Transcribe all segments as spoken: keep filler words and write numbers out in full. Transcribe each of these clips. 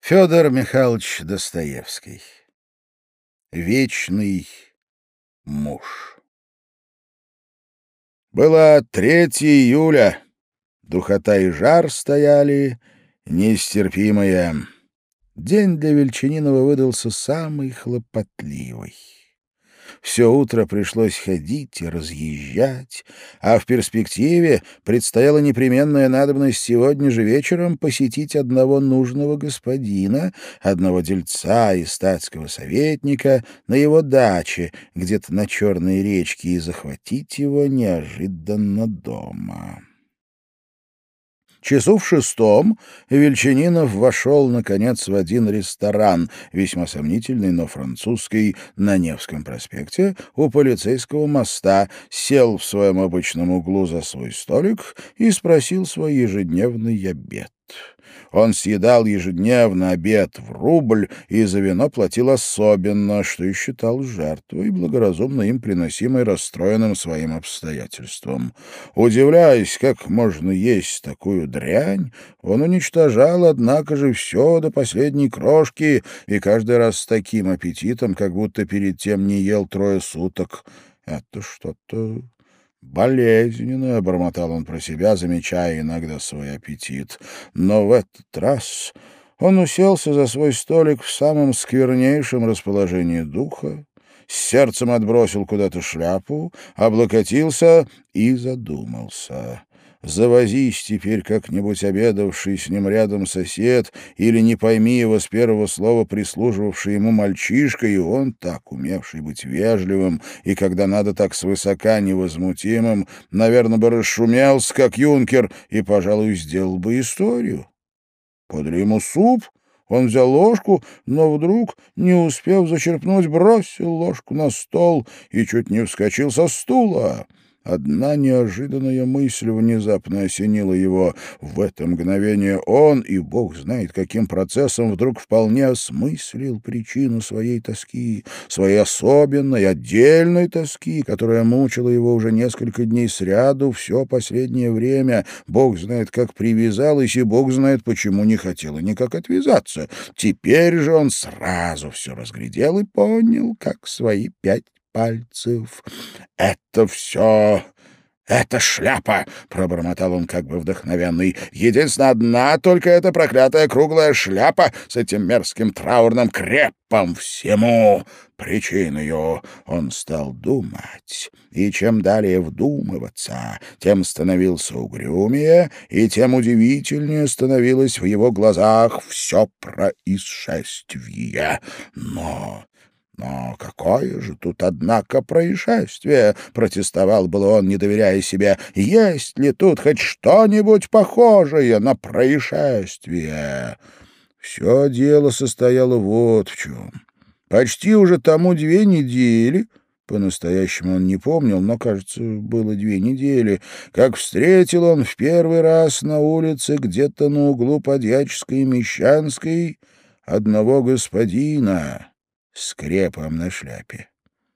Федор Михайлович Достоевский. Вечный муж. Было третьего июля. Духота и жар стояли нестерпимые. День для Вельчининова выдался самый хлопотливый. Все утро пришлось ходить и разъезжать, а в перспективе предстояла непременная надобность сегодня же вечером посетить одного нужного господина, одного дельца и статского советника на его даче, где-то на Черной речке, и захватить его неожиданно дома. Часу в шестом Вельчининов вошел, наконец, в один ресторан, весьма сомнительный, но французский, на Невском проспекте, у полицейского моста, сел в своем обычном углу за свой столик и спросил свой ежедневный обед. Он съедал ежедневно обед в рубль и за вино платил особенно, что и считал жертвой, благоразумно им приносимой расстроенным своим обстоятельством. Удивляясь, как можно есть такую дрянь, он уничтожал, однако же, все до последней крошки и каждый раз с таким аппетитом, как будто перед тем не ел трое суток. Это что-то болезненное, — бормотал он про себя, замечая иногда свой аппетит. Но в этот раз он уселся за свой столик в самом сквернейшем расположении духа, с сердцем отбросил куда-то шляпу, облокотился и задумался. Завозись теперь как-нибудь обедавший с ним рядом сосед или, не пойми его с первого слова, прислуживавший ему мальчишка, и он, так умевший быть вежливым и, когда надо, так свысока невозмутимым, наверное, бы расшумелся, как юнкер, и, пожалуй, сделал бы историю. Подали ему суп, он взял ложку, но вдруг, не успев зачерпнуть, бросил ложку на стол и чуть не вскочил со стула. Одна неожиданная мысль внезапно осенила его. В это мгновение он, и бог знает каким процессом, вдруг вполне осмыслил причину своей тоски, своей особенной, отдельной тоски, которая мучила его уже несколько дней сряду все последнее время. Бог знает, как привязалась, и бог знает, почему не хотела никак отвязаться. Теперь же он сразу все разглядел и понял, как свои пять пальцев. «Это все... это шляпа!» — пробормотал он как бы вдохновенный. «Единственная одна только эта проклятая круглая шляпа с этим мерзким траурным крепом всему причиною». Он стал думать, и чем далее вдумываться, тем становился угрюмее, и тем удивительнее становилось в его глазах все происшествие. Но... «Но какое же тут, однако, происшествие?» — протестовал было он, не доверяя себе. «Есть ли тут хоть что-нибудь похожее на происшествие?» Все дело состояло вот в чем. Почти уже тому две недели, по-настоящему он не помнил, но, кажется, было две недели, как встретил он в первый раз на улице где-то на углу Подьяческой и Мещанской одного господина с крепом на шляпе.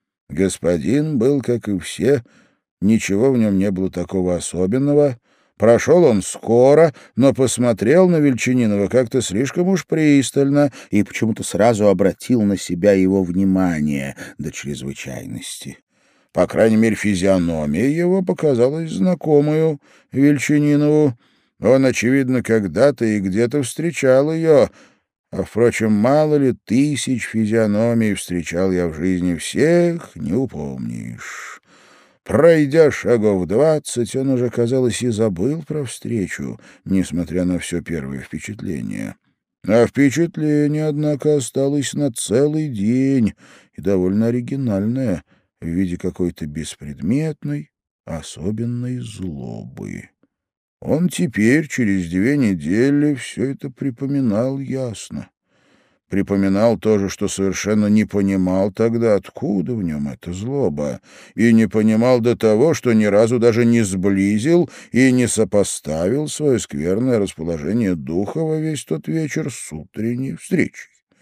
Господин был, как и все, ничего в нем не было такого особенного. Прошел он скоро, но посмотрел на Вельчининова как-то слишком уж пристально и почему-то сразу обратил на себя его внимание до чрезвычайности. По крайней мере, физиономия его показалась знакомую Вельчининову. Он, очевидно, когда-то и где-то встречал ее. А, впрочем, мало ли тысяч физиономий встречал я в жизни, всех не упомнишь. Пройдя шагов двадцать, он уже, казалось, и забыл про встречу, несмотря на все первое впечатление. А впечатление, однако, осталось на целый день, и довольно оригинальное, в виде какой-то беспредметной, особенной злобы. Он теперь, через две недели, все это припоминал ясно. Припоминал тоже, что совершенно не понимал тогда, откуда в нем эта злоба, и не понимал до того, что ни разу даже не сблизил и не сопоставил свое скверное расположение духа во весь тот вечер с утренней встречей.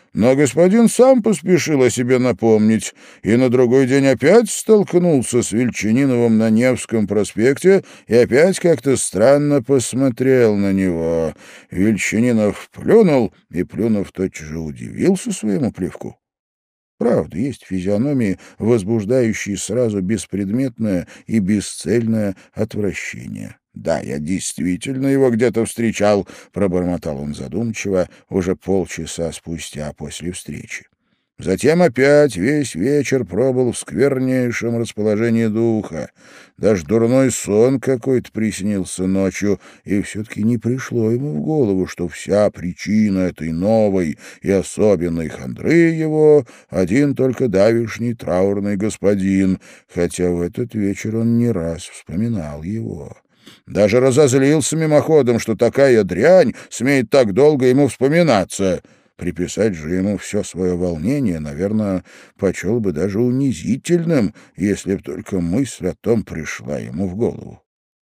Но господин сам поспешил о себе напомнить, и на другой день опять столкнулся с Вельчининовым на Невском проспекте и опять как-то странно посмотрел на него. Вельчининов плюнул, и, плюнув, тотчас же удивился своему плевку. Правда, есть физиономии, возбуждающие сразу беспредметное и бесцельное отвращение. «Да, я действительно его где-то встречал», — пробормотал он задумчиво уже полчаса спустя после встречи. Затем опять весь вечер пробыл в сквернейшем расположении духа. Даже дурной сон какой-то приснился ночью, и все-таки не пришло ему в голову, что вся причина этой новой и особенной хандры его один только давишний траурный господин, хотя в этот вечер он не раз вспоминал его. Даже разозлился мимоходом, что такая дрянь смеет так долго ему вспоминаться. Приписать же ему все свое волнение, наверное, почел бы даже унизительным, если б только мысль о том пришла ему в голову.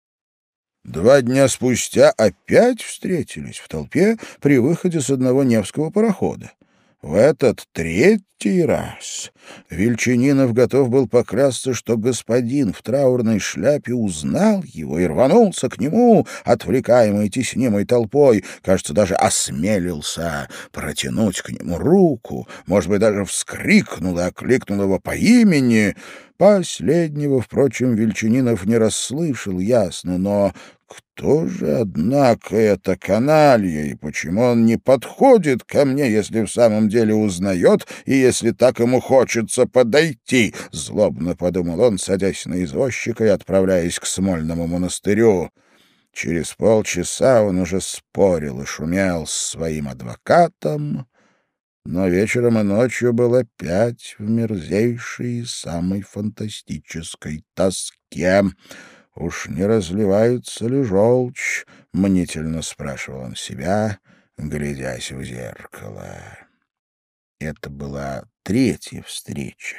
Два дня спустя опять встретились в толпе при выходе с одного Невского парохода. В этот третий раз Вельчининов готов был поклясться, что господин в траурной шляпе узнал его и рванулся к нему, отвлекаемый теснимой толпой, кажется, даже осмелился протянуть к нему руку, может быть, даже вскрикнул и окликнул его по имени. Последнего, впрочем, Вельчининов не расслышал ясно, но кто же, однако, это каналья, и почему он не подходит ко мне, если в самом деле узнает, и если так ему хочется подойти? Злобно подумал он, садясь на извозчика и отправляясь к Смольному монастырю. Через полчаса он уже спорил и шумел с своим адвокатом, но вечером и ночью был опять в мерзейшей и самой фантастической тоске. «Уж не разливается ли желчь?» — мнительно спрашивал он себя, глядясь в зеркало. Это была третья встреча.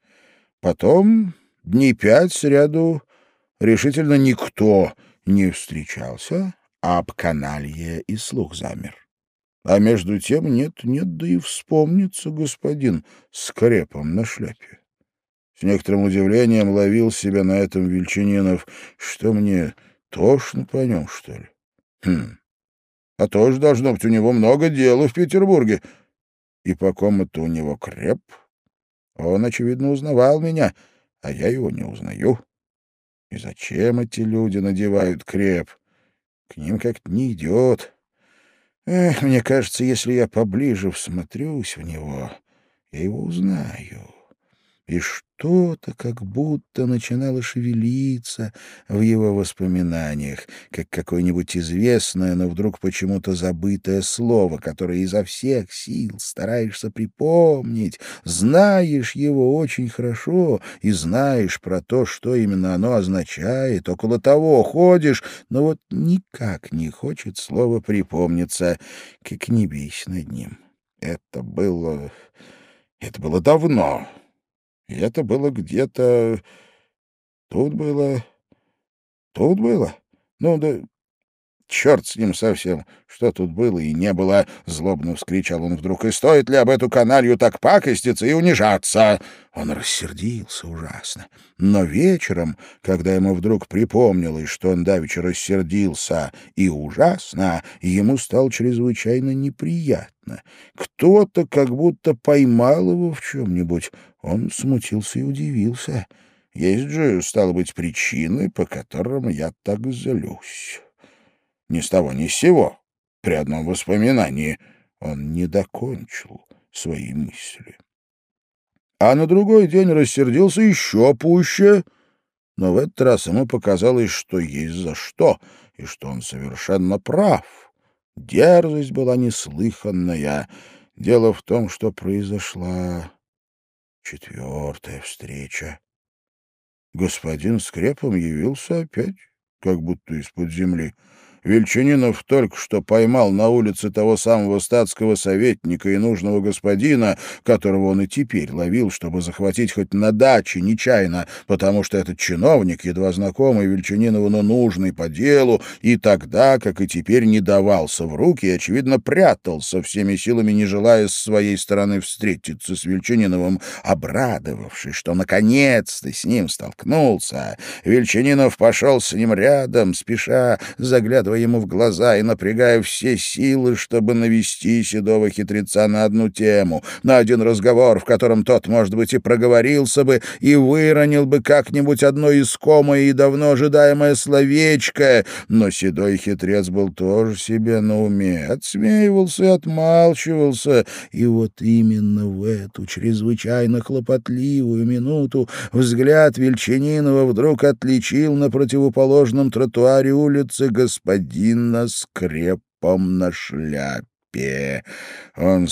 Потом дней пять сряду решительно никто не встречался, а об каналье и слух замер. А между тем нет-нет, да и вспомнится господин с крепом на шляпе. С некоторым удивлением ловил себя на этом Вельчининов. Что мне, тошно по нем, что ли? Хм, а тоже должно быть у него много дела в Петербурге. И по ком это у него креп? Он, очевидно, узнавал меня, а я его не узнаю. И зачем эти люди надевают креп? К ним как-то не идет. Эх, мне кажется, если я поближе всмотрюсь в него, я его узнаю. И что-то как будто начинало шевелиться в его воспоминаниях, как какое-нибудь известное, но вдруг почему-то забытое слово, которое изо всех сил стараешься припомнить, знаешь его очень хорошо и знаешь про то, что именно оно означает, около того ходишь, но вот никак не хочет слово припомниться, как не бейся над ним. Это было... это было давно. И это было где-то... тут было... тут было. Ну да черт с ним совсем, что тут было и не было, — злобно вскричал он вдруг. И стоит ли об эту каналью так пакоститься и унижаться? Он рассердился ужасно. Но вечером, когда ему вдруг припомнилось, что он давеча рассердился и ужасно, ему стало чрезвычайно неприятно. Кто-то как будто поймал его в чем-нибудь. Он смутился и удивился. Есть же, стало быть, причины, по которым я так злюсь. Ни с того ни с сего, при одном воспоминании, он не докончил свои мысли. А на другой день рассердился еще пуще, но в этот раз ему показалось, что есть за что, и что он совершенно прав. Дерзость была неслыханная. Дело в том, что произошла четвертая встреча. Господин с крепом явился опять, как будто из-под земли. Вельчининов только что поймал на улице того самого статского советника и нужного господина, которого он и теперь ловил, чтобы захватить хоть на даче нечаянно, потому что этот чиновник, едва знакомый Вельчининову, но нужный по делу, и тогда, как и теперь, не давался в руки и, очевидно, прятался всеми силами, не желая с своей стороны встретиться с Вельчининовым. Обрадовавшись, что наконец-то с ним столкнулся, Вельчининов пошел с ним рядом, спеша, заглядывая ему в глаза и напрягая все силы, чтобы навести седого хитреца на одну тему, на один разговор, в котором тот, может быть, и проговорился бы, и выронил бы как-нибудь одно искомое и давно ожидаемое словечко. Но седой хитрец был тоже себе на уме, отсмеивался и отмалчивался, и вот именно в эту чрезвычайно хлопотливую минуту взгляд Вельчининова вдруг отличил на противоположном тротуаре улицы господина с крепом на шляпе. Он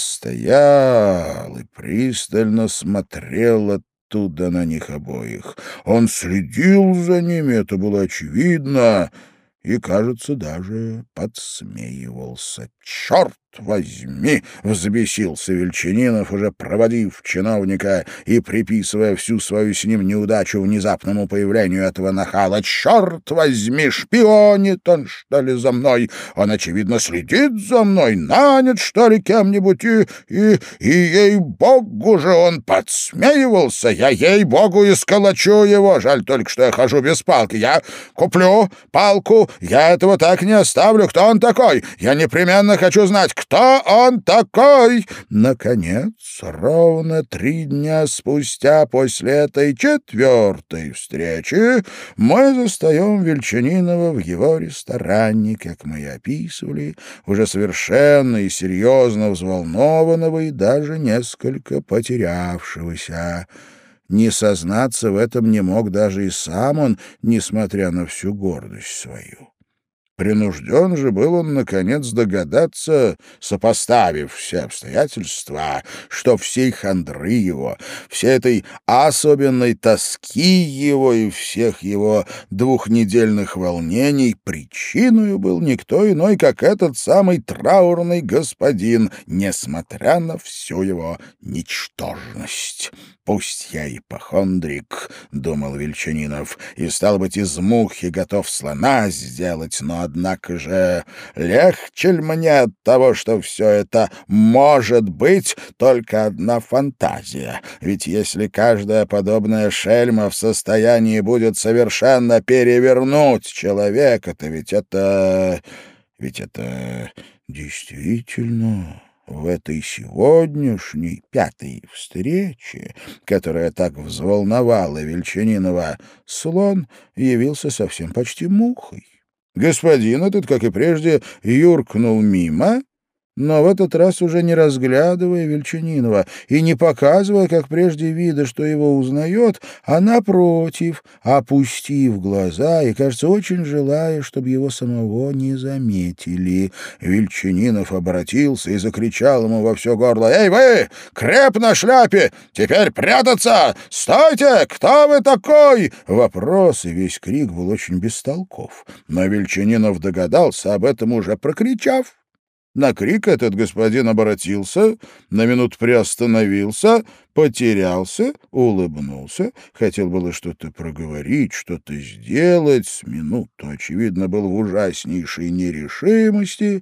стоял и пристально смотрел оттуда на них обоих. Он следил за ними, это было очевидно, и, кажется, даже подсмеивался. «Черт возьми!» — взбесился Вельчининов, уже проводив чиновника и приписывая всю свою с ним неудачу внезапному появлению этого нахала. «Черт возьми! Шпионит он, что ли, за мной? Он, очевидно, следит за мной, нанят, что ли, кем-нибудь, и, и, и ей-богу же он подсмеивался! Я, ей-богу, исколочу его! Жаль только, что я хожу без палки. Я куплю палку, я этого так не оставлю. Кто он такой? Я непременно хочу знать, кто он такой?» Наконец, ровно три дня спустя после этой четвертой встречи мы застаем Вельчининова в его ресторане, как мы и описывали, уже совершенно и серьезно взволнованного и даже несколько потерявшегося. Не сознаться в этом не мог даже и сам он, несмотря на всю гордость свою. Принужден же был он, наконец, догадаться, сопоставив все обстоятельства, что всей хандры его, всей этой особенной тоски его и всех его двухнедельных волнений причиною был никто иной, как этот самый траурный господин, несмотря на всю его ничтожность. «Пусть я ипохондрик», — думал Вельчининов, — «и, стал быть, из мухи готов слона сделать, но, однако же, легче ли мне от того, что все это может быть только одна фантазия? Ведь если каждая подобная шельма в состоянии будет совершенно перевернуть человека, то ведь это... ведь это действительно...» В этой сегодняшней пятой встрече, которая так взволновала Вельчининова, слон явился совсем почти мухой. Господин этот, как и прежде, юркнул мимо, но в этот раз уже не разглядывая Вельчининова и не показывая, как прежде, вида, что его узнает, а, напротив, опустив глаза и, кажется, очень желая, чтобы его самого не заметили. Вельчининов обратился и закричал ему во все горло: «Эй вы, креп на шляпе! Теперь прятаться! Стойте! Кто вы такой?» Вопрос и весь крик был очень бестолков, но Вельчининов догадался об этом, уже прокричав. На крик этот господин обратился, на минуту приостановился, потерялся, улыбнулся, хотел было что-то проговорить, что-то сделать, с минуту, очевидно, был в ужаснейшей нерешимости,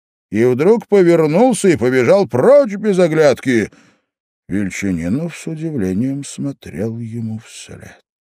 и вдруг повернулся и побежал прочь без оглядки. Вельчининов с удивлением смотрел ему вслед.